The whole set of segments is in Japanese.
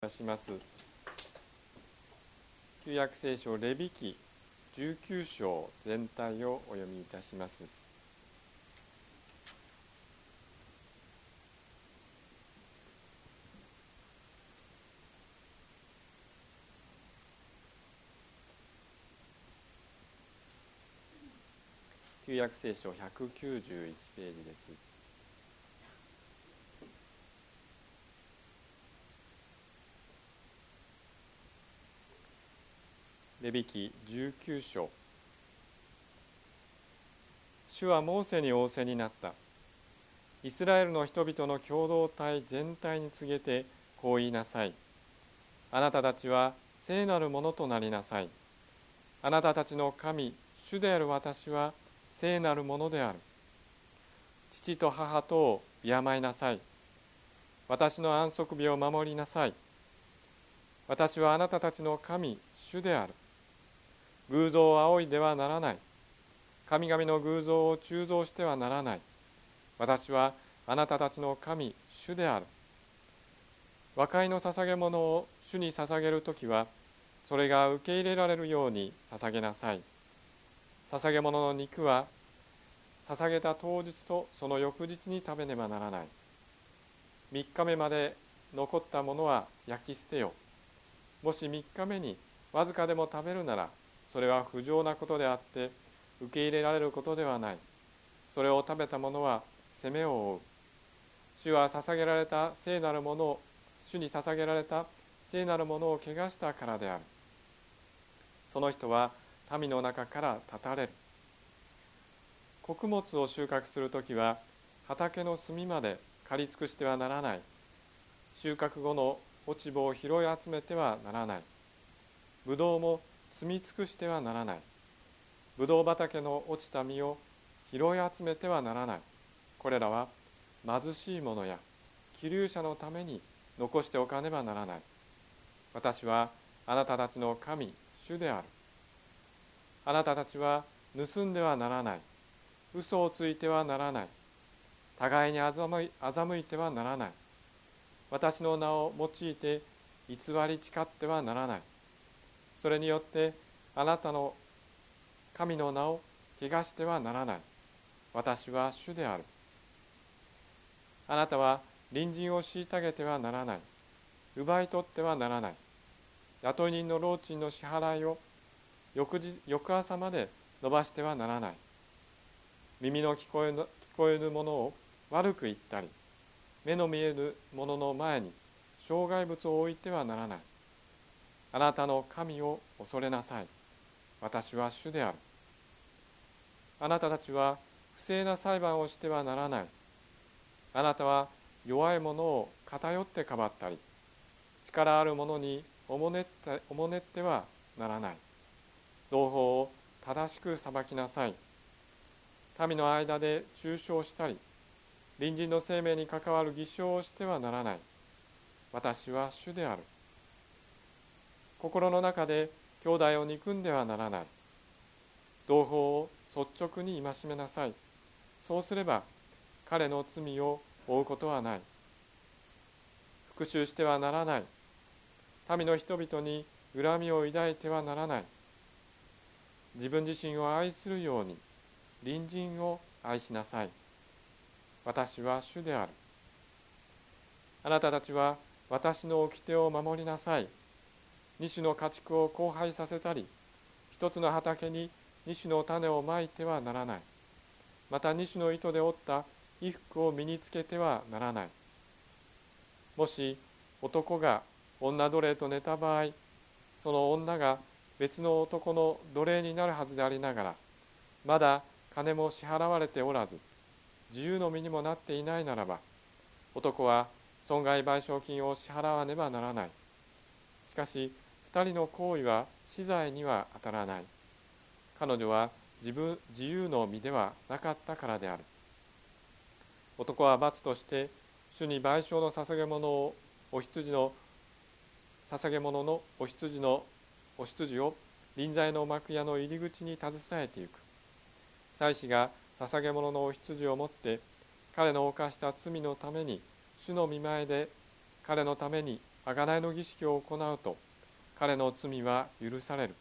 いたします。旧約聖書レビ記19章全体をお読みいたします。旧約聖書191ページです。レビ記19章。主はモーセに仰せになった。イスラエルの人々の共同体全体に告げてこう言いなさい。あなたたちは聖なるものとなりなさい。あなたたちの神、主である私は聖なるものである。父と母とを敬いなさい。私の安息日を守りなさい。私はあなたたちの神、主である。偶像を仰いではならない。神々の偶像を鋳造してはならない。私はあなたたちの神、主である。和解の捧げ物を主に捧げるときは、それが受け入れられるように捧げなさい。捧げ物の肉は、捧げた当日とその翌日に食べねばならない。3日目まで残ったものは焼き捨てよ。もし3日目にわずかでも食べるなら、それは不浄なことであって受け入れられることではない。それを食べた者は責めを負う。主は捧げられた聖なるものを主に捧げられた聖なるものを汚したからである。その人は民の中から断たれる。穀物を収穫するときは畑の隅まで刈り尽くしてはならない。収穫後の落ち葉を拾い集めてはならない。ぶどうも摘み尽くしてはならない。ぶどう畑の落ちた実を拾い集めてはならない。これらは貧しい者や寄留者のために残しておかねばならない。私はあなたたちの神、主である。あなたたちは盗んではならない。嘘をついてはならない。互いに欺いてはならない。私の名を用いて偽り誓ってはならない。それによってあなたの神の名を汚してはならない。私は主である。あなたは隣人を虐げてはならない。奪い取ってはならない。雇い人の労賃の支払いを翌朝まで延ばしてはならない。耳の聞こえぬものを悪く言ったり、目の見えるものの前に障害物を置いてはならない。あなたの神を恐れなさい。私は主である。あなたたちは不正な裁判をしてはならない。あなたは弱い者を偏ってかばったり、力ある者におもねってはならない。同法を正しく裁きなさい。民の間で中傷したり、隣人の生命に関わる偽証をしてはならない。私は主である。心の中で兄弟を憎んではならない。同法を率直に戒めなさい。そうすれば彼の罪を負うことはない。復讐してはならない。民の人々に恨みを抱いてはならない。自分自身を愛するように隣人を愛しなさい。私は主である。あなたたちは私の掟を守りなさい。二種の家畜を交配させたり、一つの畑に二種の種をまいてはならない。また二種の糸で織った衣服を身につけてはならない。もし男が女奴隷と寝た場合、その女が別の男の奴隷になるはずでありながら、まだ金も支払われておらず、自由の身にもなっていないならば、男は損害賠償金を支払わねばならない。しかし、二人の行為は死罪には当たらない。彼女は自由の身ではなかったからである。男は罰として主に賠償の捧げ物をお羊のお羊を臨在の幕屋の入り口に携えていく。祭司が捧げ物のお羊を持って彼の犯した罪のために主の御前で彼のために贖いの儀式を行うと彼の罪は許される。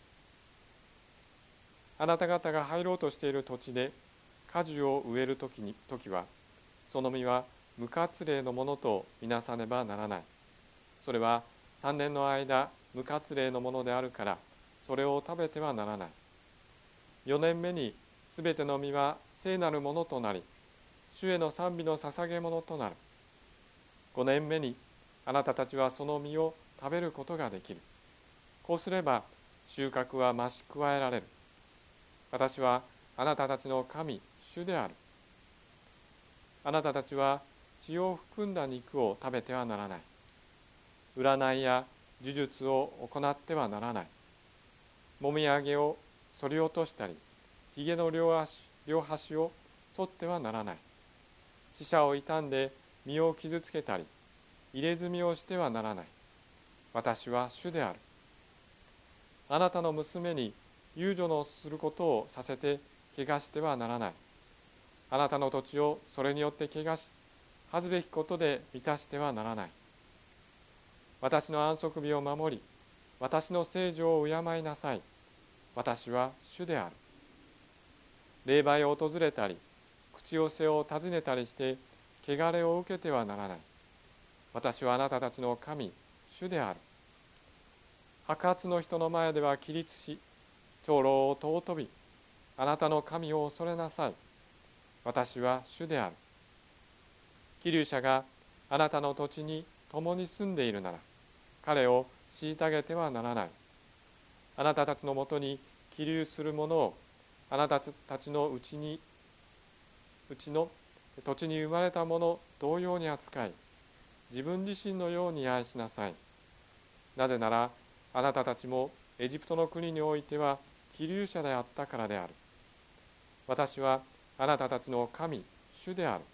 あなた方が入ろうとしている土地で果樹を植える時は、その実は無割礼のものとみなさねばならない。それは3年の間無割礼のものであるから、それを食べてはならない。4年目にすべての実は聖なるものとなり、主への賛美の捧げ物となる。5年目にあなたたちはその実を食べることができる。こうすれば収穫は増し加えられる。私はあなたたちの神、主である。あなたたちは血を含んだ肉を食べてはならない。占いや呪術を行ってはならない。もみあげを剃り落としたり、ひげの両端を剃ってはならない。死者を傷んで身を傷つけたり、入れ墨をしてはならない。私は主である。あなたの娘に遊女のすることをさせて汚してはならない。あなたの土地をそれによって汚し、恥ずべきことで満たしてはならない。私の安息日を守り、私の聖女を敬いなさい。私は主である。霊媒を訪れたり、口寄せを訪ねたりして、汚れを受けてはならない。私はあなたたちの神、主である。白髪の人の前では起立し、長老を尊び、あなたの神を恐れなさい。私は主である。寄留者があなたの土地に共に住んでいるなら、彼を虐げてはならない。あなたたちのもとに寄留する者を、あなたたちのうちの土地に生まれた者同様に扱い、自分自身のように愛しなさい。なぜなら、あなたたちもエジプトの国においては寄留者であったからである。私はあなたたちの神、主である。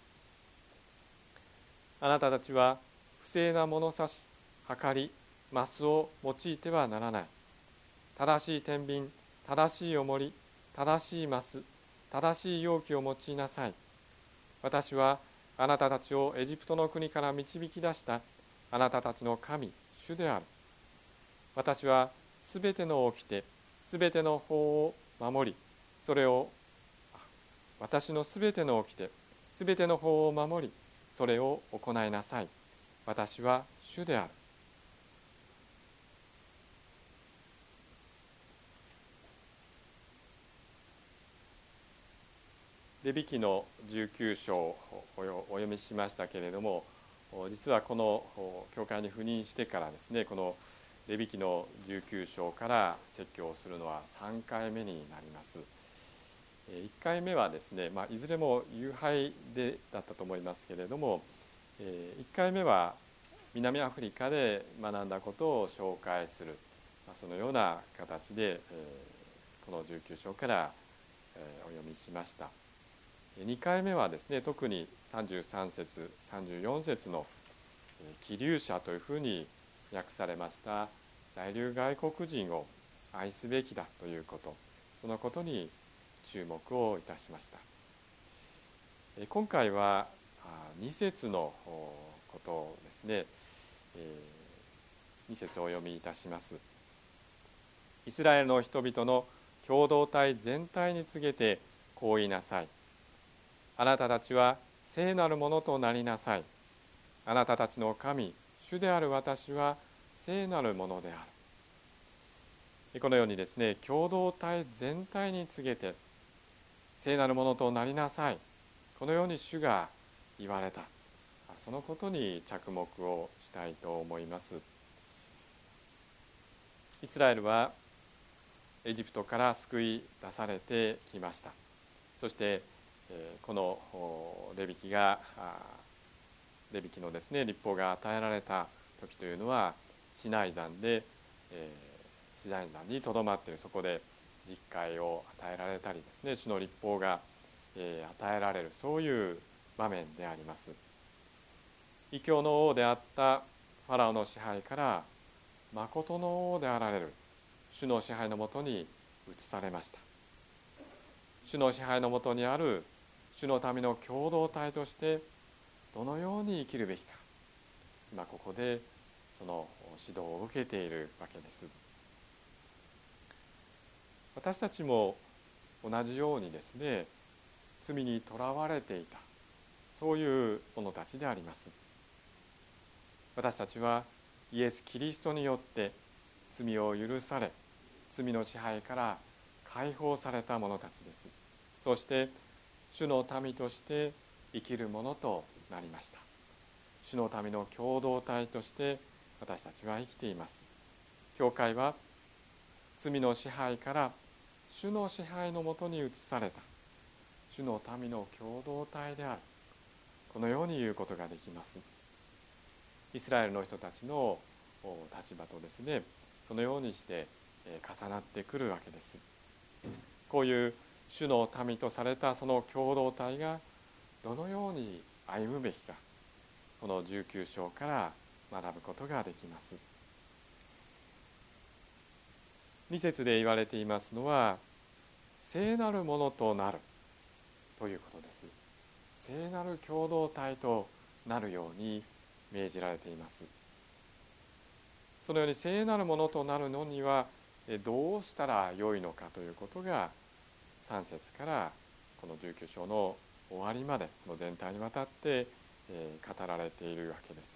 あなたたちは不正な物差し、はかり、マスを用いてはならない。正しい天秤、正しい重り、正しいマス、正しい容器を用いなさい。私はあなたたちをエジプトの国から導き出したあなたたちの神、主である。私はすべての掟、すべての法を守り、私のすべての掟、すべての法を守り、それを行いなさい。私は主である。レビ記の19章をお読みしましたけれども、実はこの教会に赴任してからですね、このレビ記の19章から説教をするのは3回目になります。1回目はですね、いずれも夕拝だったと思いますけれども、1回目は南アフリカで学んだことを紹介する、そのような形でこの19章からお読みしました。2回目はですね、特に33節34節の寄留者というふうに訳されました在留外国人を愛すべきだということ、そのことに注目をいたしました。今回は2節のことですね、2節をお読みいたします。イスラエルの人々の共同体全体に告げてこう言いなさい。あなたたちは聖なるものとなりなさい。あなたたちの神、主である私は聖なるものである。このようにですね、共同体全体に告げて聖なるものとなりなさい。このように主が言われた。そのことに着目をしたいと思います。イスラエルはエジプトから救い出されてきました。そしてこのレビ記のですね、律法が与えられた時というのはシナイ山で、シナイ山にとどまっている、そこで実戒を与えられたりですね、主の律法が、与えられる、そういう場面であります。異教の王であったファラオの支配から誠の王であられる主の支配のもとに移されました。主の支配のもとにある主の民の共同体としてどのように生きるべきか、今ここでその指導を受けているわけです。私たちも同じようにですね、罪にとらわれていた、そういう者たちであります。私たちはイエス・キリストによって罪を許され、罪の支配から解放された者たちです。そして主の民として生きるものとなりました。主の民の共同体として私たちは生きています。教会は罪の支配から主の支配のもとに移された主の民の共同体である、このように言うことができます。イスラエルの人たちの立場とですね、そのようにして重なってくるわけです。こういう主の民とされたその共同体がどのように歩むべきか、この19章から学ぶことができます。2節で言われていますのは、聖なるものとなるということです。聖なる共同体となるように命じられています。そのように聖なるものとなるのにはどうしたらよいのかということが3節からこの19章の終わりまでこの全体にわたって語られているわけです。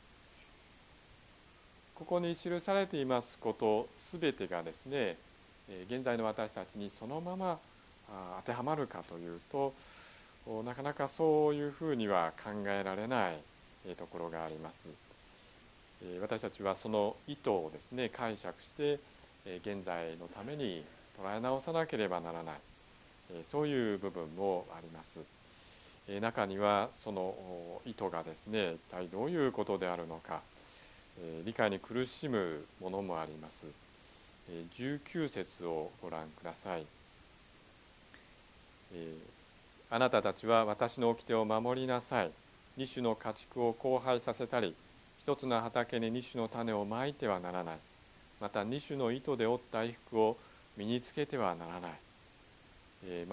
ここに記されていますことすべてがですね、現在の私たちにそのまま当てはまるかというと、なかなかそういうふうには考えられないところがあります。私たちはその意図をですね解釈して現在のために捉え直さなければならない、そういう部分もあります。中にはその意図がですね一体どういうことであるのか、理解に苦しむものもあります。19節をご覧ください。あなたたちは私の掟を守りなさい。二種の家畜を交配させたり、一つの畑に二種の種をまいてはならない。また二種の糸で織った衣服を身につけてはならない。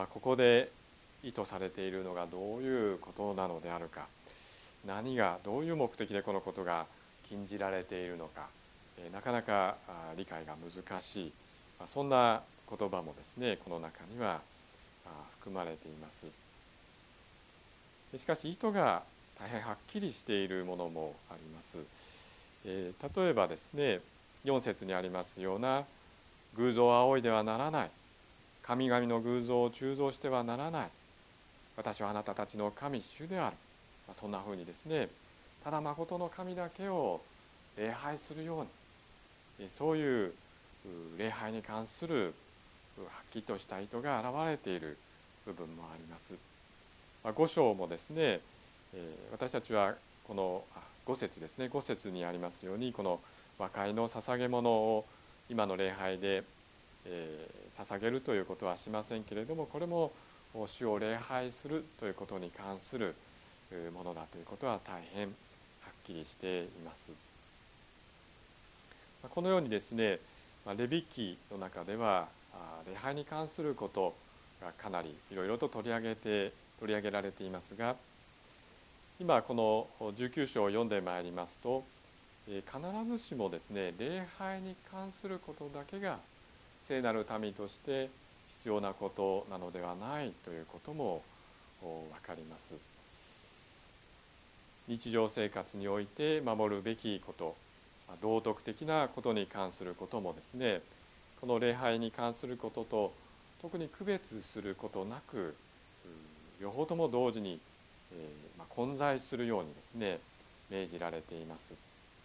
ここで意図されているのがどういうことなのであるか、何がどういう目的でこのことが禁じられているのか、なかなか理解が難しい、そんな言葉もですねこの中には含まれています。しかし意図が大変はっきりしているものもあります。例えばですね4節にありますような偶像を仰いではならない、神々の偶像を鋳造してはならない、私はあなたたちの神主である、そんなふうにですねただ誠の神だけを礼拝するように、そういう礼拝に関するはっきりとした意図が現れている部分もあります。5章もですね、私たちはこの5節ですね、5節にありますようにこの和解の捧げ物を今の礼拝で、捧げるということはしませんけれども、これも主を礼拝するということに関するものだということは大変はっきりしています。このようにですね、レビ記の中では礼拝に関することがかなりいろいろと取り上げられていますが、今この19章を読んでまいりますと、必ずしもですね礼拝に関することだけが聖なる民として必要なことなのではないということも分かります。日常生活において守るべきこと、道徳的なことに関することもですね、この礼拝に関することと特に区別することなく、両方とも同時に、混在するようにですね命じられています。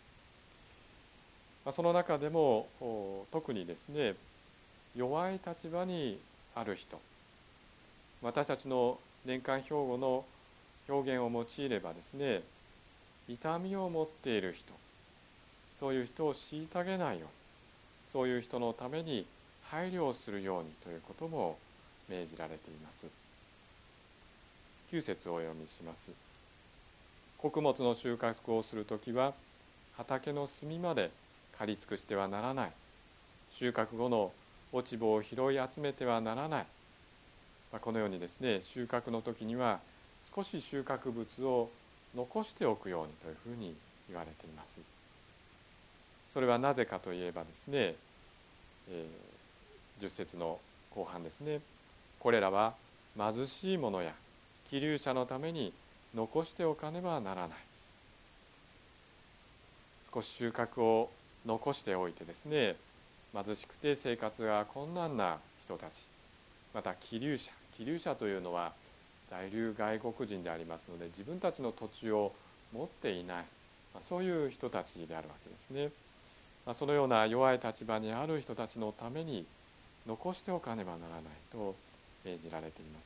その中でも特にですね弱い立場にある人、私たちの年間標語の表現を用いればですね、痛みを持っている人、そういう人を虐げないように、そういう人のために配慮をするようにということも命じられています。9節をお読みします。穀物の収穫をするときは畑の隅まで刈り尽くしてはならない。収穫後の落ち葉を拾い集めてはならない。このようにですね、収穫の時には少し収穫物を残しておくようにというふうに言われています。 それはなぜかといえばですね、10節の後半ですね。これらは貧しい者や寄留者のために残しておかねばならない。少し収穫を残しておいてですね、貧しくて生活が困難な人たち、また寄留者というのは在留外国人でありますので、自分たちの土地を持っていない、そういう人たちであるわけですね。そのような弱い立場にある人たちのために残しておかねばならないと命じられています。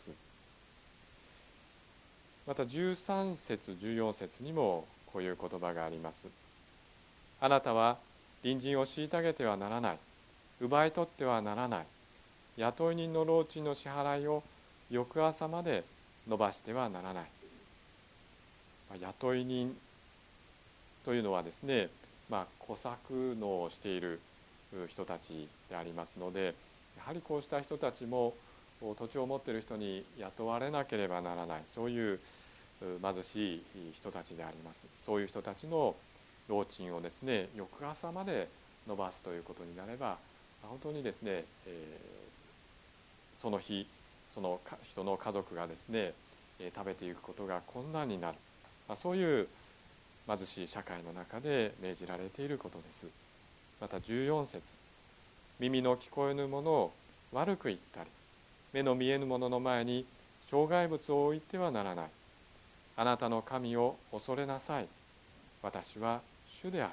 また13節14節にもこういう言葉があります。あなたは隣人を虐げてはならない、奪い取ってはならない、雇い人の労賃の支払いを翌朝まで延ばしてはならない。雇い人というのはですね、小作農をしている人たちでありますので、やはりこうした人たちも土地を持っている人に雇われなければならない、そういう貧しい人たちであります。そういう人たちの労賃をですね、翌朝まで延ばすということになれば、本当にですね、その日その人の家族がですね、食べていくことが困難になる、そういう貧しい社会の中で命じられていることです。また14節、耳の聞こえぬものを悪く言ったり、目の見えぬものの前に障害物を置いてはならない。あなたの神を恐れなさい。私は主であ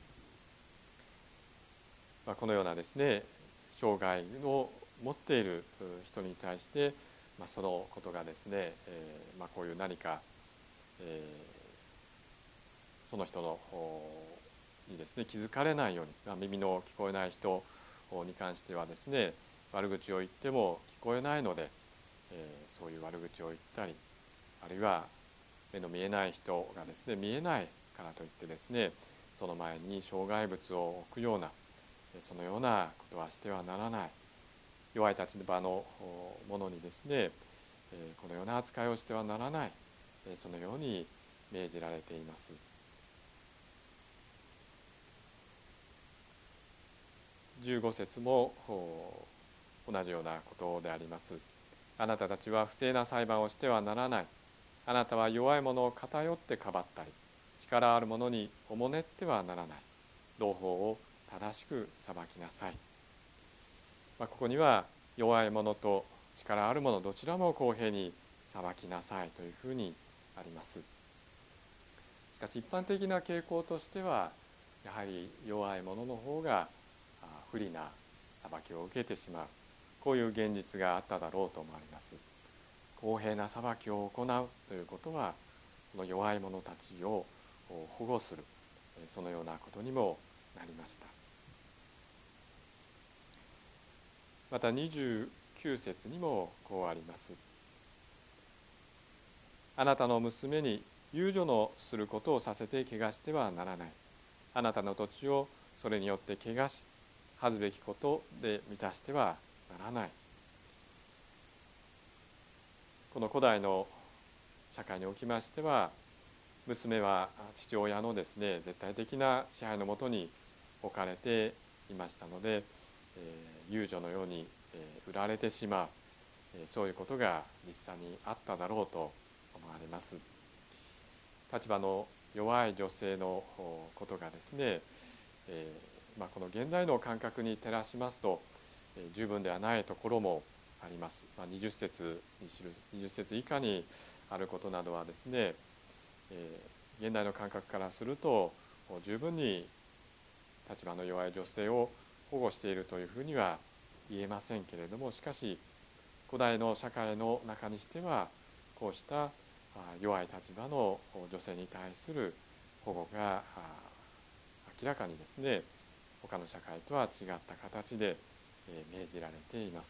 る。このようなですね、障害を持っている人に対して、そのことがですね、こういう何か、その人のにですね気づかれないように、耳の聞こえない人に関してはですね、悪口を言っても聞こえないので、そういう悪口を言ったり、あるいは目の見えない人がですね、見えないからといってですね、その前に障害物を置くような、そのようなことはしてはならない。弱い立場の者にですね、このような扱いをしてはならない、そのように命じられています。15節も同じようなことであります。あなたたちは不正な裁判をしてはならない。あなたは弱い者を偏ってかばったり、力ある者におもねってはならない。同法を正しく裁きなさい。ここには弱い者と力ある者どちらも公平に裁きなさいというふうにあります。しかし一般的な傾向としては、やはり弱い者の方が不利な裁きを受けてしまう、こういう現実があっただろうと思われます。公平な裁きを行うということは、この弱い者たちを保護する、そのようなことにもなりました。また29節にもこうあります。あなたの娘に遊女のすることをさせて汚してはならない。あなたの土地をそれによって汚し、恥ずべきことで満たしてはならない。この古代の社会におきましては、娘は父親のですね、絶対的な支配のもとに置かれていましたので、遊女のように売られてしまう、そういうことが実際にあっただろうと思われます。立場の弱い女性のことがですね、この現代の感覚に照らしますと、十分ではないところもあります。20節以下にあることなどはですね、現代の感覚からすると十分に立場の弱い女性を保護しているというふうには言えませんけれども、しかし古代の社会の中にしては、こうした弱い立場の女性に対する保護が明らかにですね、他の社会とは違った形で命じられています。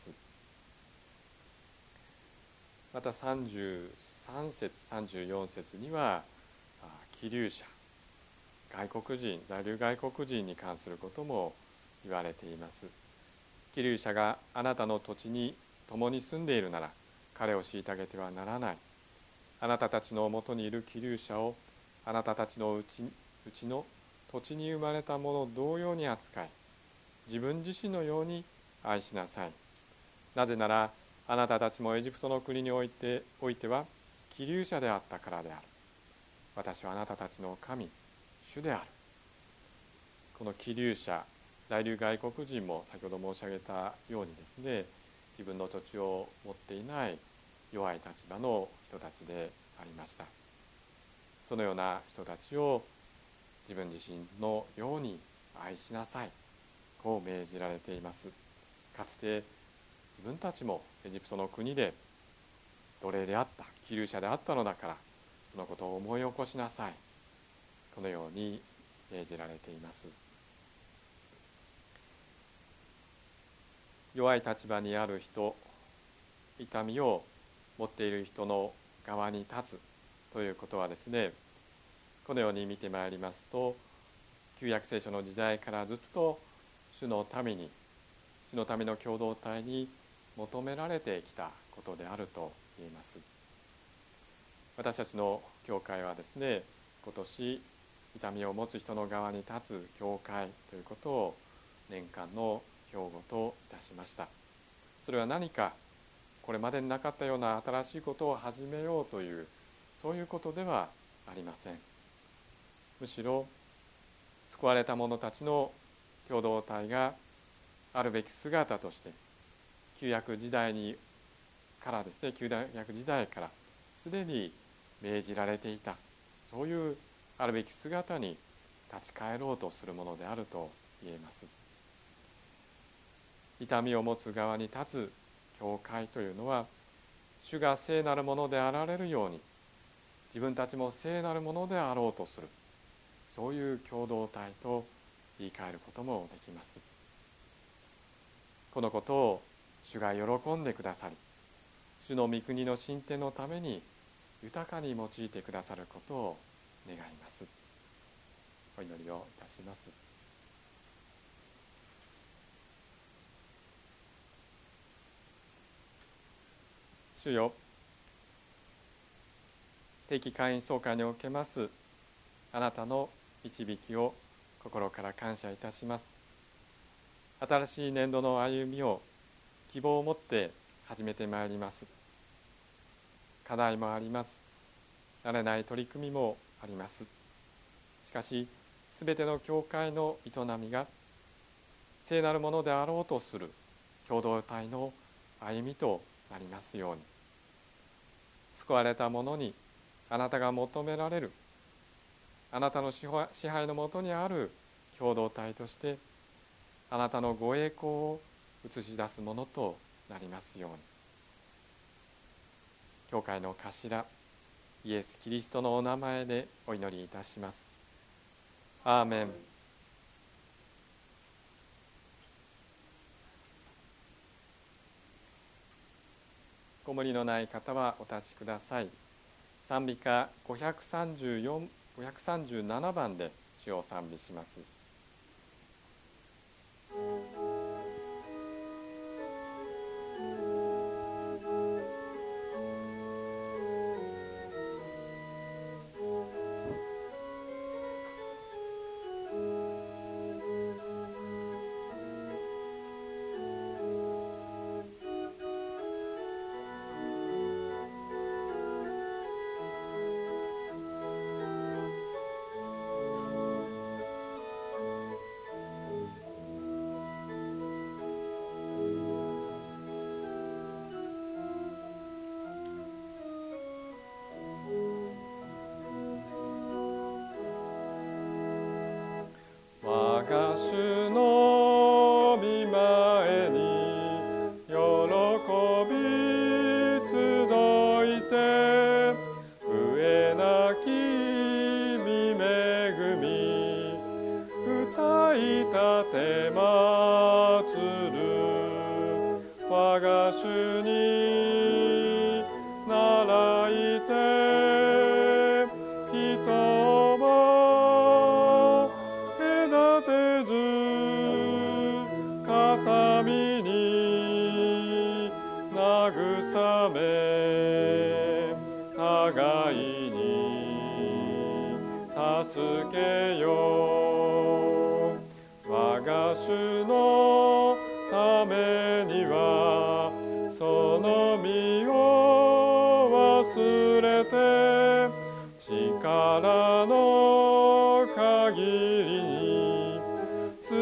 また33節34節には寄留者、外国人、在留外国人に関することも言われています。寄留者があなたの土地に共に住んでいるなら、彼を虐げてはならない。あなたたちのもとにいる寄留者をあなたたちのうちの土地に生まれたもの同様に扱い、自分自身のように愛しなさい。なぜなら、あなたたちもエジプトの国においては寄留者であったからである。私はあなたたちの神、主である。この寄留者、在留外国人も先ほど申し上げたようにですね、自分の土地を持っていない弱い立場の人たちでありました。そのような人たちを自分自身のように愛しなさい、こう命じられています。かつて自分たちもエジプトの国で奴隷であった、寄留者であったのだから、そのことを思い起こしなさい、このように命じられています。弱い立場にある人、痛みを持っている人の側に立つということはですね、このように見てまいりますと、旧約聖書の時代からずっと主の民の共同体に求められてきたことであると言えます。私たちの教会はですね、今年痛みを持つ人の側に立つ教会ということを年間の標語といたしました。それは何かこれまでになかったような新しいことを始めようという、そういうことではありません。むしろ救われた者たちの共同体があるべき姿として、旧約時代からすでに命じられていた、そういうあるべき姿に立ち返ろうとするものであると言えます。痛みを持つ側に立つ教会というのは、主が聖なるものであられるように自分たちも聖なるものであろうとする、そういう共同体と言い換えることもできます。このことを主が喜んでくださり、主の御国の進展のために豊かに用いてくださることを願います。お祈りをいたします。主よ、定期会員総会におけますあなたの導きを心から感謝いたします。新しい年度の歩みを希望を持って始めてまいります。課題もあります。慣れない取り組みもあります。しかし、すべての教会の営みが聖なるものであろうとする共同体の歩みとなりますように、救われた者にあなたが求められる、あなたの支配のもとにある共同体として、あなたのご栄光を映し出すものとなりますように、教会の頭イエス・キリストのお名前でお祈りいたします。アーメン。ご無理のない方はお立ちください。賛美歌537番で主を賛美します。我が主の御前に喜び集いて、増えなき御恵み歌いたて祭る。我が主に習いて人を隔てず片身に慰め、互いに助けよう。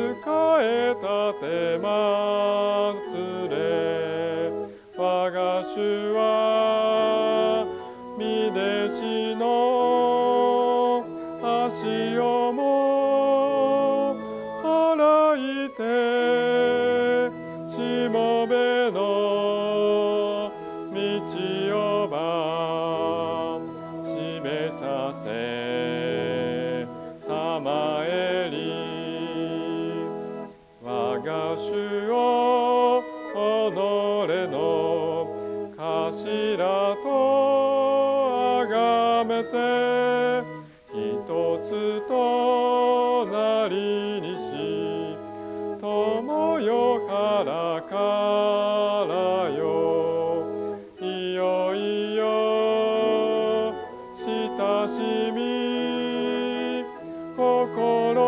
えたてまつれ。我が主は御弟子の足をも洗いて、しもべの道をば示させたまえり。我が主を己の頭とあがめて、一つとなりにし、友よからからよ。いよいよ親しみ心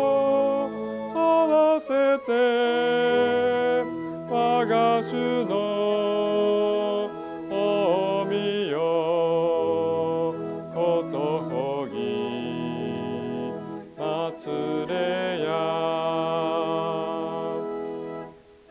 を合わせて、我が主の